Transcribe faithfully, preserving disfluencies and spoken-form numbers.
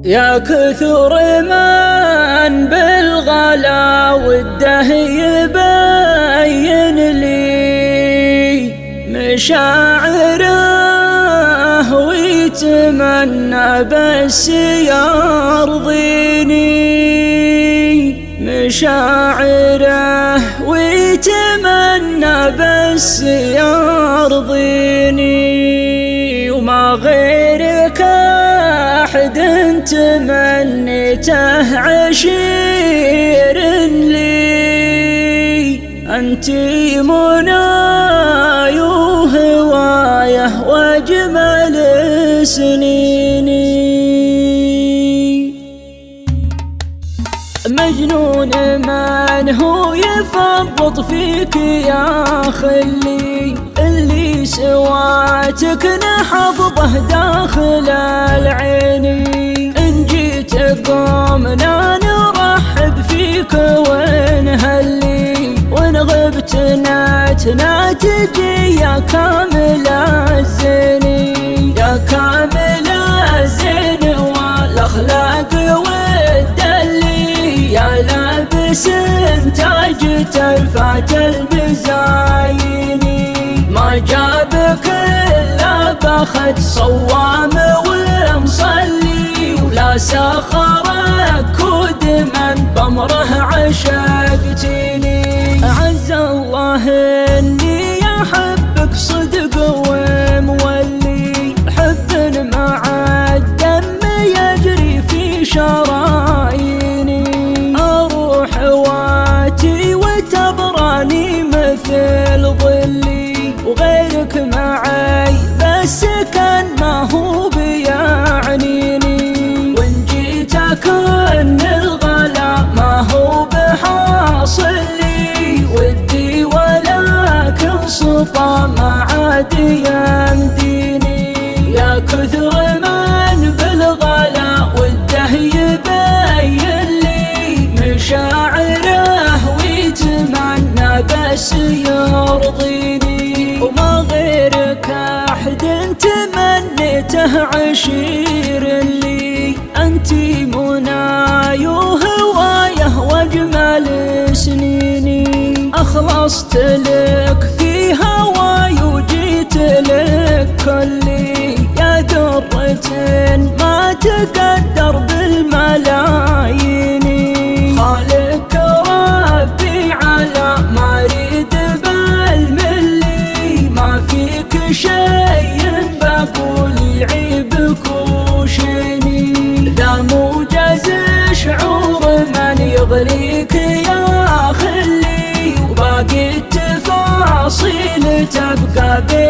يا كثر من بالغلا وده يبين لي مشاعره ويتمنى بس يرضيني، مشاعره ويتمنى بس يرضيني، وما غيرك أحد تمنيته عشير لي، أنتي مناي وهوايه وأجمل سنيني. مجنون من هو يفرط فيك يا خلي، اللي سواتك نحفظه داخل العين، إن جيت قومنا نرحب فيك ونهلي، وإن غبت ناتنا تجي يا كامل الزين، يا كامل الزين والأخلاق والدلي، يا لابس تاج ترفعت المزاين، ما جابك إلا بخت صوام ومصلي، ولا سخرك كود من بمره عشقتيني. أعز الله إني أحبك صدق ومولي، حب مع الدم يجري في شراييني، أروح واتي وتبراني مثل ظلي، وغيرك معي بس كان ما هو بيعنيني، وإن جيت أكن الغلا ما هو بحاصل لي ودي، ولكن سطى ما عاد يمديني، يا كثر من بالغلا وده يبين لي مشاعره ويتمنى بس يرضيني، وما غيرك أحد تمنيته عشير لي، أنتي مناي وهوايه وأجمل سنيني، أخلصت لك في هواي وجيت لك كلي، يا درة ما تقدر بالملايين، خالق ربي على ما أريد بالملي، ما فيك شيء بقول يعيبك وشيني، ذا موجز شعور من يغليك يا خلي، وباقي التفاصيل تبقى بي